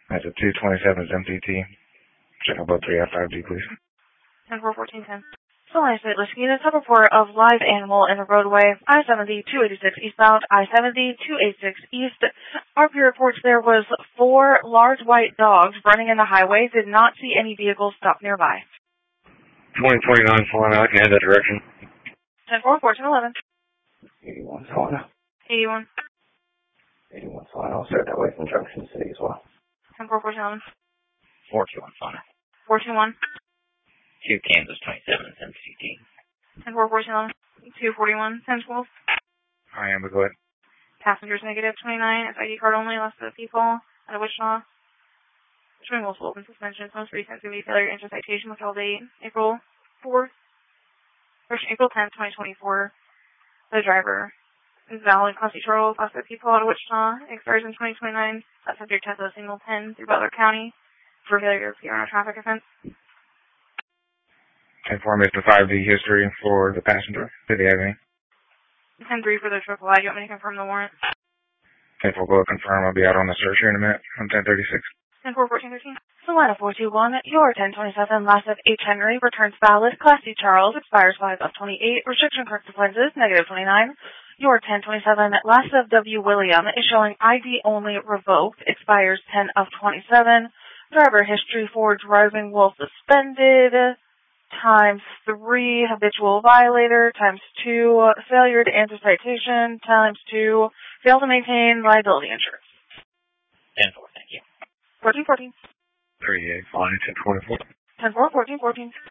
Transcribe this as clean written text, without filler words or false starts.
That's a 227's MTT. Check out both 3F5D, please. 10-4-14-10. So I say, listening to the report of live animal in the roadway, I-70-286 eastbound, I-70-286 east. RP reports there was 4 large white dogs running in the highway, did not see any vehicles stop nearby. 2029 flying out, can head that direction. 10-4-14-11. 81 flying out. 81. 81 flying out, set that way from Junction City as well. 10-4-14-11. 421 flying out. 421. 2 Kansas 27 MCT. 10-4-14-11. 241. 10-12. I am, but go ahead. Passengers negative 29. It's ID card only, less of people. Out of Wichita. Showing multiple open suspensions. Most recent to be failure to enter citation with all date April 4th. April 10th, 2024. The driver is valid. Class C Charles, class of people out of Wichita. Expires in 2029. That subject has a single pin through Butler County for failure to appear on a traffic offense. Inform Mr. 5D history for the passenger. Did he have any? 10-3 for the triple I. Do you want me to confirm the warrant? 10-4, go confirm. I'll be out on the search here in a minute. I'm 1036. 10-4-14-13. Solana 421, your 1027, last of H. Henry, returns valid. Class C Charles, expires 5 of 28. Restriction corrective lenses, negative 29. Your 1027, last of W. William, is showing ID only revoked. Expires 10 of 27. Driver history for driving while suspended. Times 3, habitual violator. Times 2, failure to answer citation. Times 2, fail to maintain liability insurance. 10-4, thank you. 14-14. 38, flying 1024. 10-4, 14-14.